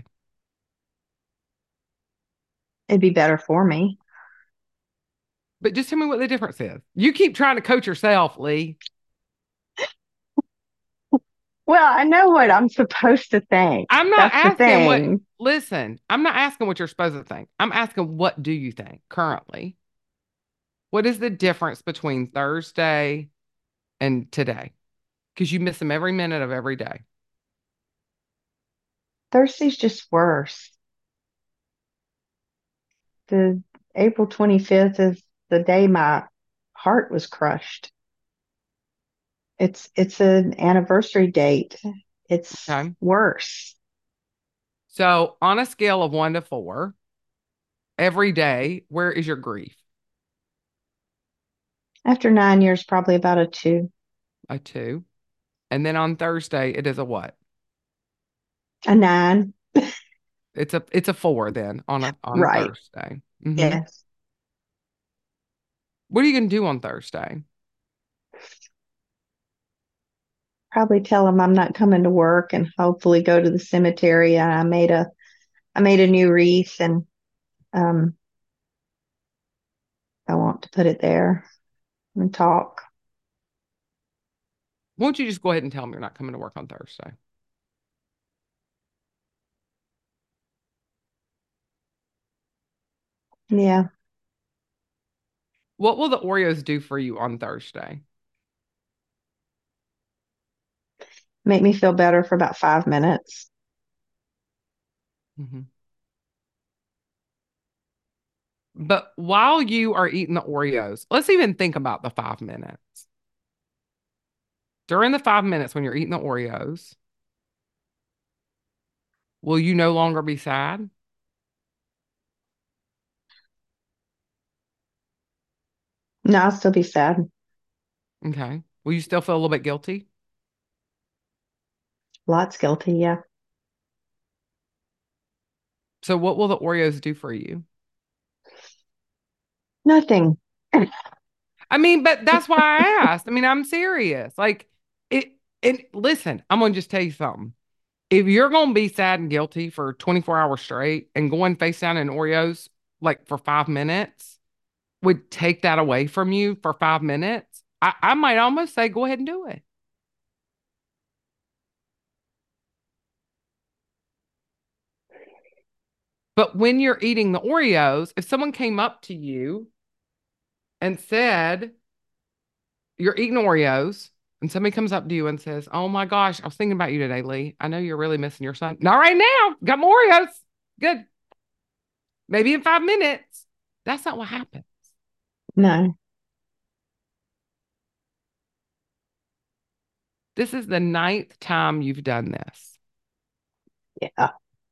It'd be better for me. But just tell me what the difference is. You keep trying to coach yourself, Lee. Well, I know what I'm supposed to think. I'm not That's the asking what, thing. listen, I'm not asking what you're supposed to think. I'm asking what do you think currently? What is the difference between Thursday and today? Because you miss them every minute of every day. Thursday's just worse. the April twenty-fifth is the day my heart was crushed. It's it's an anniversary date. It's Okay. worse. So on a scale of one to four, every day, where is your grief? After nine years, probably about a two, A two. And then on Thursday, it is a what? a nine. It's a it's a four then on a on Right. Thursday. Hmm. Yes. What are you gonna do on Thursday? Probably tell them I'm not coming to work and hopefully go to the cemetery. And I made a I made a new wreath and um I want to put it there and talk. Won't you just go ahead and tell them you're not coming to work on Thursday? Yeah. What will the Oreos do for you on Thursday? Make me feel better for about five minutes. Hmm. But while you are eating the Oreos, let's even think about the five minutes. During the five minutes when you're eating the Oreos, will you no longer be sad? No, I'll still be sad. Okay. Will you still feel a little bit guilty? Lots guilty, yeah. So what will the Oreos do for you? Nothing. I mean, but that's why I asked. I mean, I'm serious. Like it, and listen, I'm gonna just tell you something. If you're gonna be sad and guilty for twenty-four hours straight and going face down in Oreos like for five minutes would take that away from you for five minutes, I, I might almost say go ahead and do it. But when you're eating the Oreos, if someone came up to you and said, you're eating Oreos, and somebody comes up to you and says, "Oh my gosh, I was thinking about you today, Lee. I know you're really missing your son." Not right now. Got more Oreos. Good. Maybe in five minutes. That's not what happened. No. This is the ninth time you've done this. Yeah.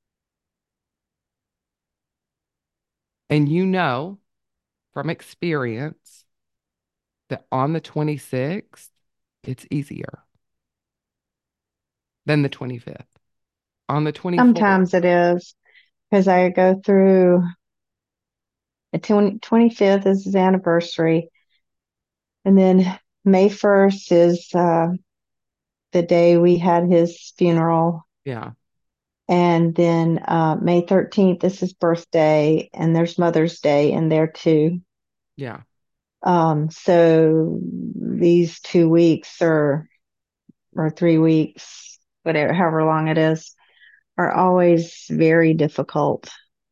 And you know from experience that on the twenty-sixth, it's easier than the twenty-fifth. On the twenty-fourth, Sometimes it is because I go through the twenty, twenty-fifth is his anniversary. And then May first is uh, the day we had his funeral. yeah, And then uh, May thirteenth is his birthday, and there's Mother's Day in there too. yeah, Um, so these two weeks or or three weeks, whatever, however long it is, are always very difficult.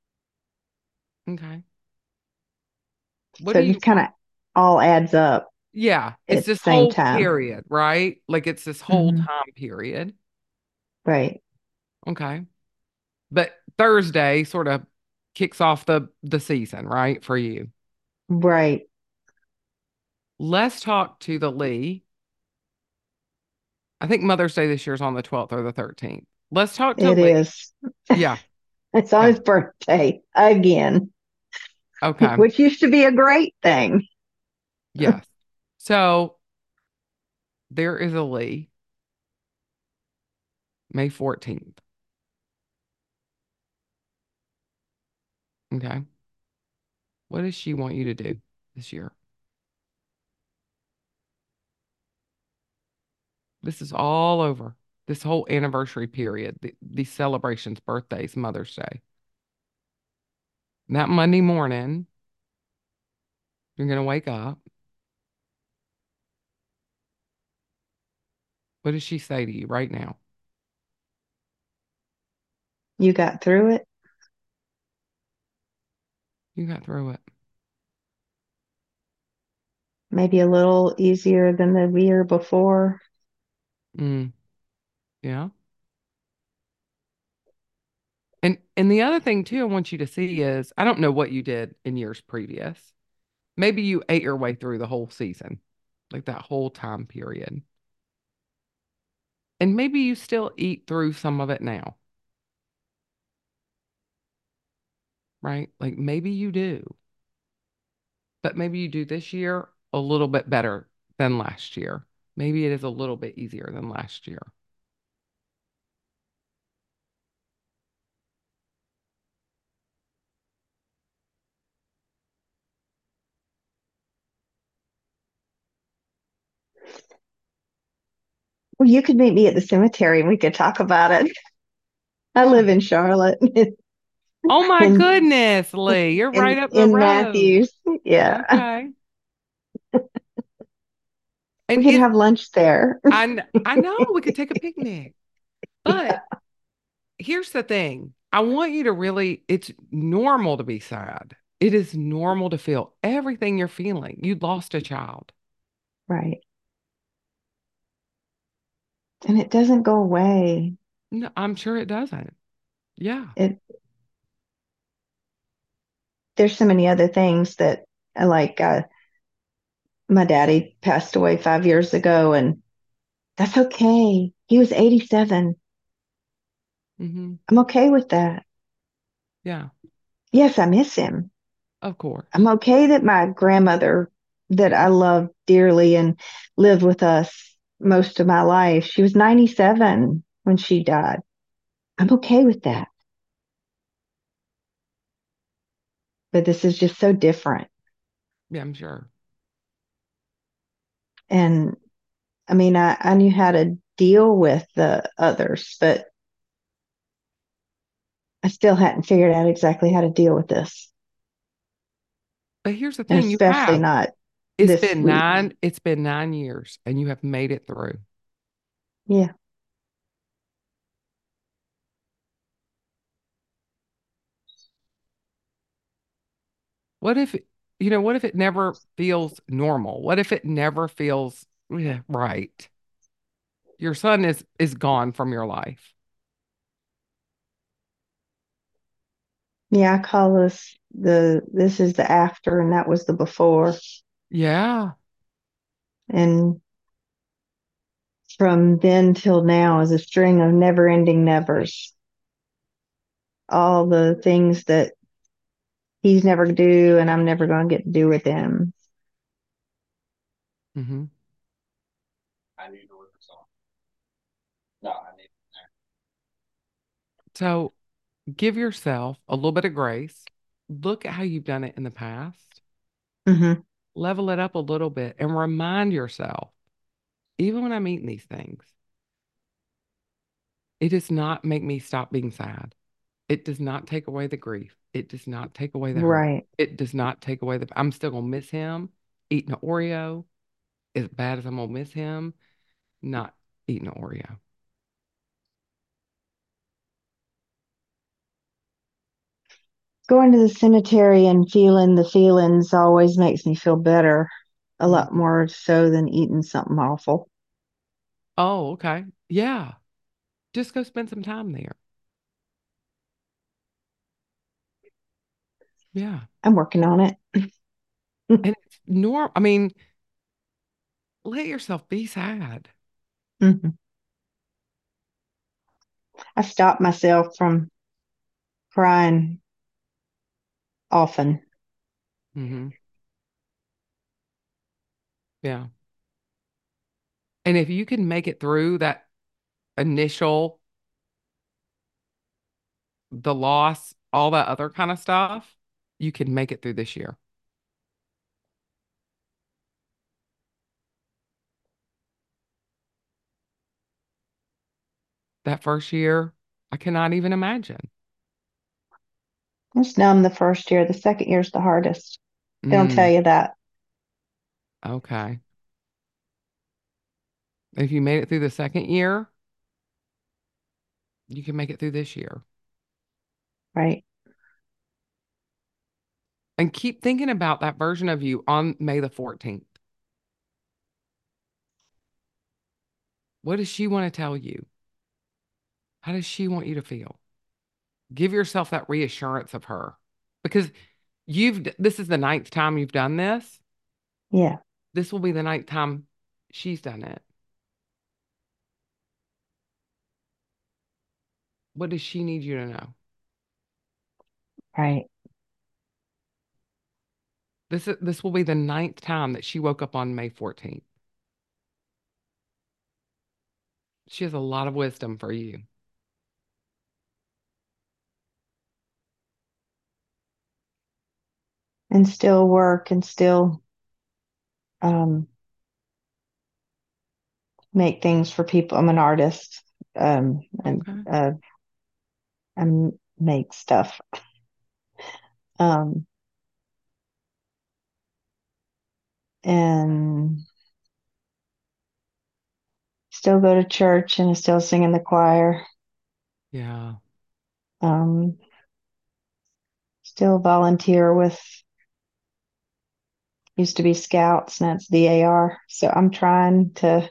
okay. What So do it you just kind of all adds up Yeah, it's at the this same whole time. period, right? Like it's this whole Hmm. time period. Right. Okay. But Thursday sort of kicks off the the season, right? For you. Right. Let's talk to the Lee. I think Mother's Day this year is on the twelfth or the thirteenth. Let's talk to It Lee. is. Yeah. It's on Yeah. his birthday again, Okay. which used to be a great thing. Yes. So there is a Lee, May fourteenth. Okay. What does she want you to do this year? This is all over. This whole anniversary period, the, these celebrations, birthdays, Mother's Day. That Monday morning, you're going to wake up. What does she say to you right now? You got through it. You got through it. Maybe a little easier than the year before. Mm, yeah. And and the other thing too, I want you to see is I don't know what you did in years previous. Maybe you ate your way through the whole season, like that whole time period. And maybe you still eat through some of it now, right? Like maybe you do, but maybe you do this year a little bit better than last year. Maybe it is a little bit easier than last year. Well, you could meet me at the cemetery and we could talk about it. I Yeah. live in Charlotte Oh my in goodness, Lee, you're right in up the in road. Matthews. Yeah. Okay. We And could it, have lunch there. I, kn- I know we could take a picnic, but here's the thing. I want you to really, it's normal to be sad. It is normal to feel everything you're feeling. You lost a child. Right. And it doesn't go away. No, I'm sure it doesn't. Yeah. It there's so many other things that I like uh my daddy passed away five years ago and that's okay. He was eighty-seven. Hmm. I'm okay with that. Yeah. Yes, I miss him. Of course. I'm okay that my grandmother, that I love dearly and lived with us most of my life, she was ninety-seven when she died. I'm okay with that. But this is just so different. Yeah, I'm sure. And I mean, I, I knew how to deal with the others, but I still hadn't figured out exactly how to deal with this. But here's the And thing, you especially have. not It's this been week. nine, it's been nine years and you have made it through. Yeah. What if, you know, what if it never feels normal? What if it never feels yeah, right? Your son is is gone from your life. Yeah, I call this the this is the after and that was the before. Yeah. And from then till now is a string of never ending nevers. All the things that he's never gonna do and I'm never gonna get to do with him. Hmm. So give yourself a little bit of grace. Look at how you've done it in the past. Hmm. Level it up a little bit and remind yourself, even when I'm eating these things, it does not make me stop being sad. It does not take away the grief. It does not take away the hurt. Right. It does not take away the, I'm still gonna miss him eating an Oreo as bad as I'm gonna miss him not eating an Oreo. Going to the cemetery and feeling the feelings always makes me feel better, a lot Mhm. more so than eating something awful. Oh, okay. Yeah. Just go spend some time there. Yeah. I'm working on it. And it's normal. I mean, let yourself be sad. Hmm. I stopped myself from crying often. Hmm. Yeah. And if you can make it through that initial, the loss, all that other kind of stuff, you can make it through this year. That first year, I cannot even imagine. It's numb the first year. The second year's the hardest. They don't tell Mm, you that, okay. If you made it through the second year, you can make it through this year. right? And keep thinking about that version of you on May the fourteenth. What does she want to tell you? How does she want you to feel? Give yourself that reassurance of her because you've, this is the ninth time you've done this. Yeah. This will be the ninth time she's done it. What does she need you to know? Right. This is, this will be the ninth time that she woke up on May fourteenth. She has a lot of wisdom for you. And still work and still um, make things for people. I'm an artist, um, and Okay. uh, I make stuff. Um, and still go to church and still sing in the choir. Yeah. Um, still volunteer with, used to be Scouts, and that's D A R. So I'm trying to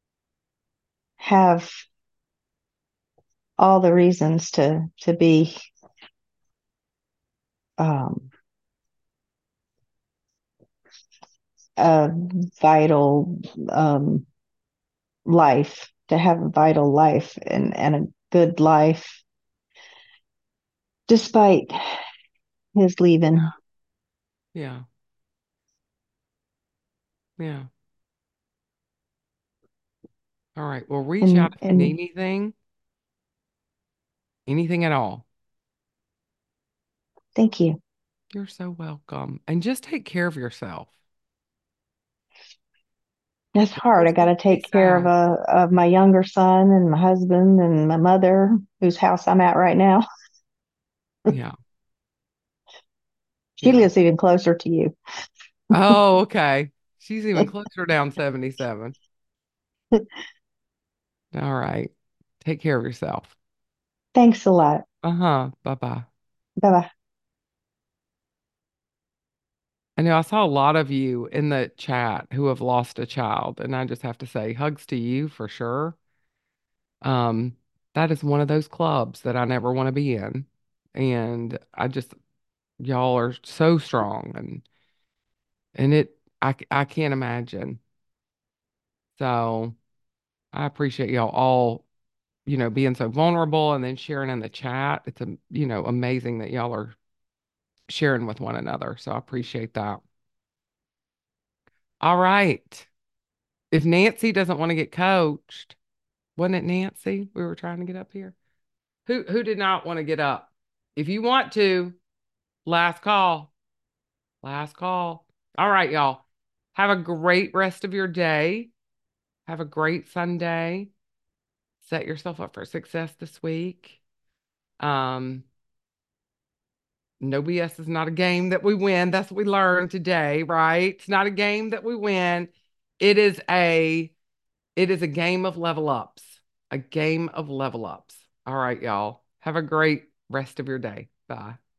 have all the reasons to to be um, a vital um, life, to have a vital life and, and a good life despite his leaving. Yeah. Yeah. All right. Well, reach out And if you need and anything, anything at all. thank you. You're so welcome. And just take care of yourself. That's Get hard. I got yourself to to be take care of sad. a of my younger son and my husband and my mother, whose house I'm at right now. Yeah. She Yeah. lives even closer to you. Oh, okay. She's even closer down seventy-seven. All right. Take care of yourself. Thanks a lot. Uh-huh. Bye-bye. Bye bye. I know I saw a lot of you in the chat who have lost a child, and I just have to say hugs to you for sure. Um, that is one of those clubs that I never want to be in. And I just y'all are so strong and and it I c- I can't imagine. So I appreciate y'all all, you know, being so vulnerable and then sharing in the chat. It's a, you know, amazing that y'all are sharing with one another. So I appreciate that. All right. If Nancy doesn't want to get coached, wasn't it Nancy we were trying to get up here? Who who did not want to get up? If you want to, last call. Last call. All right, y'all. Have a great rest of your day. Have a great Sunday. Set yourself up for success this week. Um, no B S is not a game that we win. That's what we learned today, right? It's not a game that we win. It is a it is a game of level ups. A game of level ups. All right, y'all. Have a great rest of your day. Bye.